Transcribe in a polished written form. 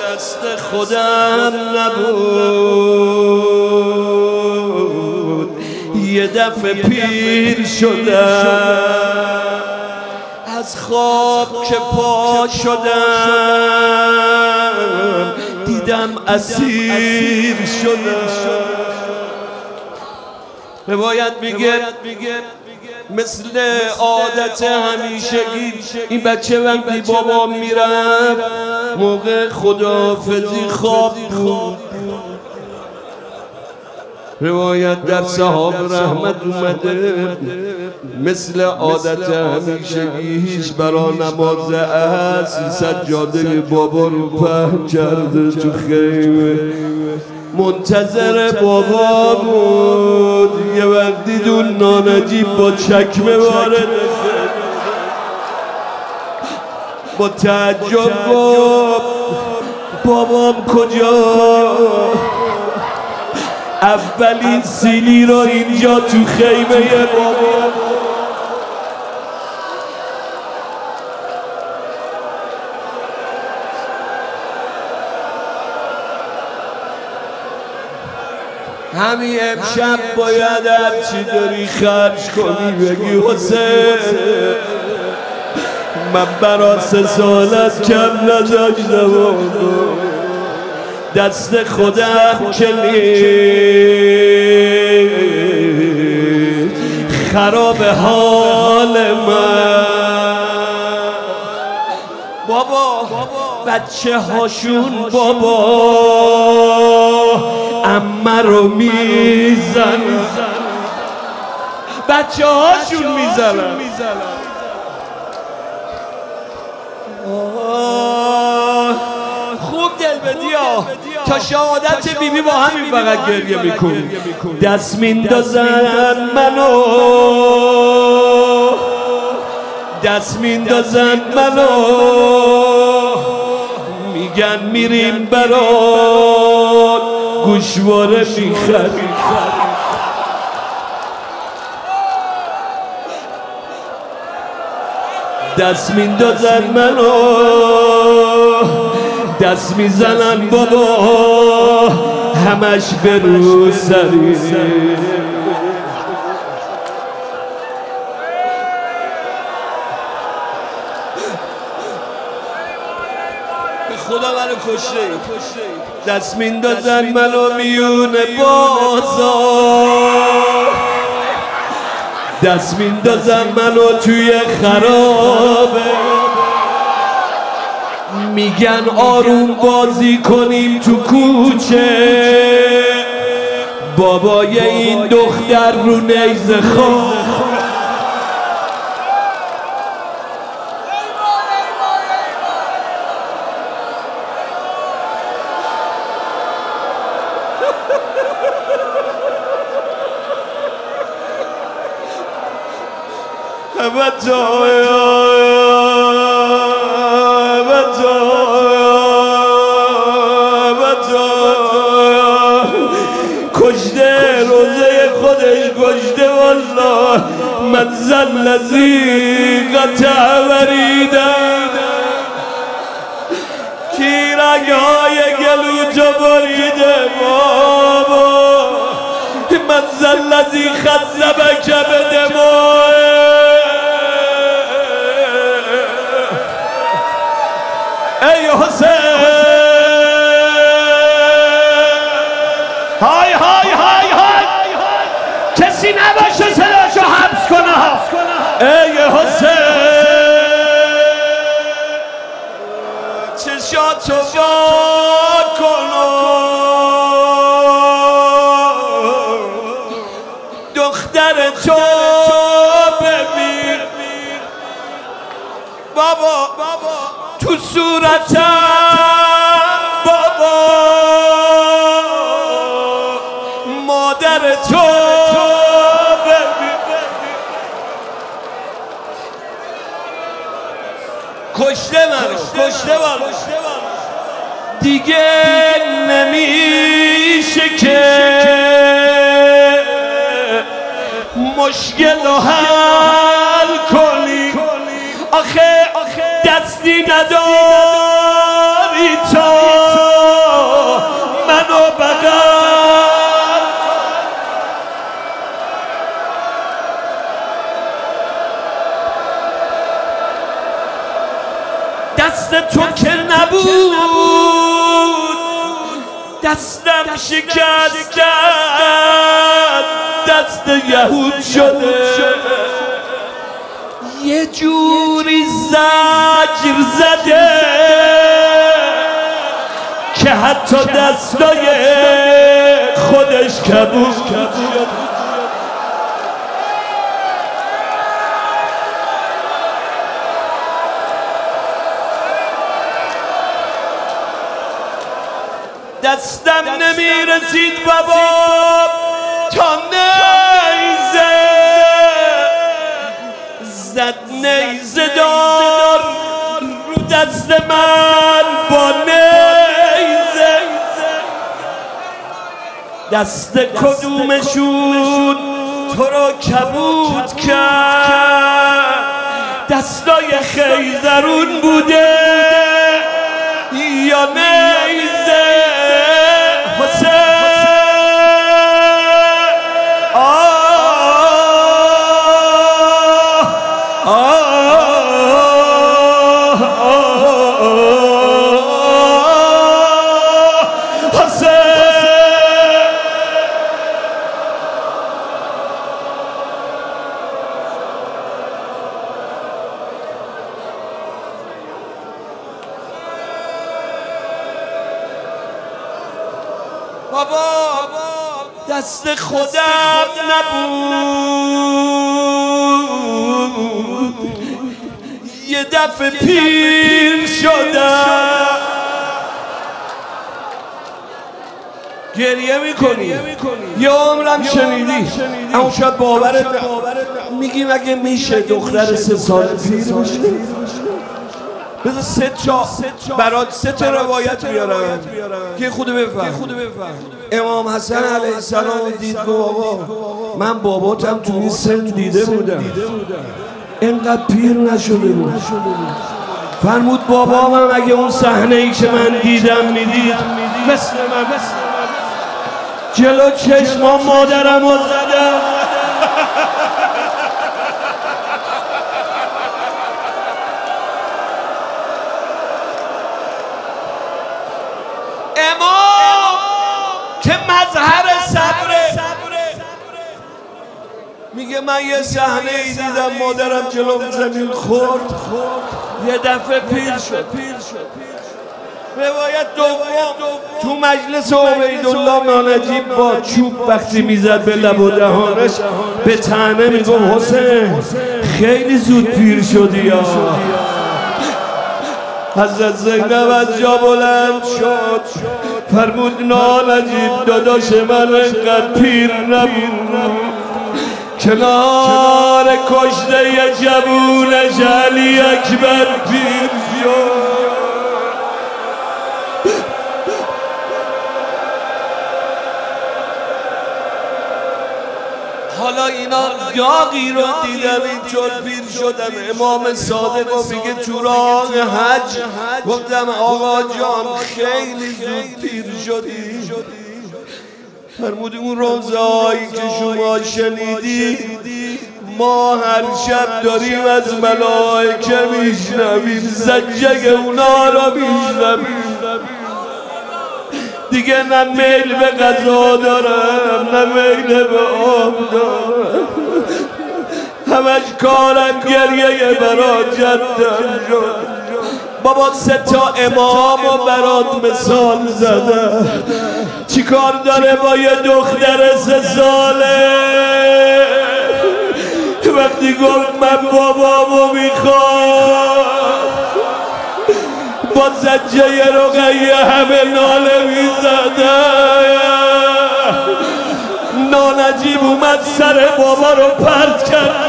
دست خودم نبود، یه دفعه پیر شدم، از خواب که پا شدم دیدم اسیر شدم. روایت میگه مثل عادت همیشگی این بچه وقتی بابا میرفت موقع خداحافظی خواب بود. روایت در صحاب رحمت اومده مثل عادت همیشگیش برا نماز عصر سجاده بابا رو پهن کرده تو خیمه، منتظر بابا بود. یه وقتی دون نانجیب با چکمه وارد با تعجب گفت بابام کجا؟ اولین سیلی رو اینجا تو خیمه بابا. همین امشب باید هرچی داری خرج کنی بگی حسین من برا 3 سالت کم نذاشتم، دست خودم که نیست خراب حال من. بابا بچه هاشون بابا عمه رو میزن، بچه هاشون میزنن. خوب دل بدیا تا شهادت بیبی با همین فقط گریه میکنی. دست میندازن منو، دست میندازن منو، میگن میریم برات گوشواره میخریم. دست میندازن منو، دست میزنن بابا همش به رو سری. خدا منو کشته، دست میندازن منو میونه بازار، دست میندازن منو توی خرابه، میگن آروم بازی کنیم تو کوچه، بابای این دختر رو نیزه خواه. کشته روزه خودش کشته والله. من زن لذی قطع وریدم کی رگهای گلو تو بریده بابا. من زن لذی خذبک بدموه ای حسین. های های های های کسی نباشه صداشو حبس کنه. ای حسین چشاتو وا کنو دختر تو ببین بابا تو صورتم بابا مادر تو ببین. کشته منو دیگه نمیشه که مشکل رو حل کنی. آخه دستی نداری تو دست تو که نبود دستم شکست دست یهود شده یه جوری زجر زده که حتی دستای خودش کبود دستم نمیرسید بابا تا نیزه زد نیزه دار رو دست من با نیزه دست کدومشون تو رو کبود کرد دستای خیزرون بوده یا نیزه بابا دست خودم نبود یه دفعه پیر شدم گریه میکنی یه عمرم شنیدی اما شاید باورت میگیم اگه میشه دختر 3 سال پیر بشه بذار 3 برات 3 روایت بیارم که خودو بفهم امام حسن علیه السلام دید بابا من باباتم تو این سن دیده بودم اینقدر پیر نشده بود فرمود بابام هم اگه اون صحنه ای که من دیدم میدید مثل من جلو چشمام مادرم رو زدم امام که مظهر صبره میگه من یه صحنه ای دیدم مادرم جلوم زمین خورد یه دفعه پیر شد روایت دوم تو مجلس عبیدالله نانجیب با چوب وقتی میزد به لب و دهانش به طعنه میگفت حسین خیلی زود پیر شدی یا حضرت زینب از جا بلند شد فرمود نانجیب داداش من انقدر پیر نبود کنار کشته ی جوونش علی اکبر پیر شد حالا اینا داغی رو دیدم اینطور پیر شدم امام صادق رو میگه تو راه حج گفتم آقا جان خیلی زود پیر شدی فرمود اون روزهایی که شما شنیدی ما هر شب داریم از ملائکه میشنویم زجه اونا رو میشنویم دیگه نه میل به غذا دارم نه میل به آب دارم همش کارم گریه برات جدم شد بابا 3 امام رو برات مثال زدم چی کار داره با یه دختر 3 ساله وقتی گفت من بابامو میخوام با زجه رقیه همه ناله میزدن نانجیب اومد سر بابا رو پرت کرد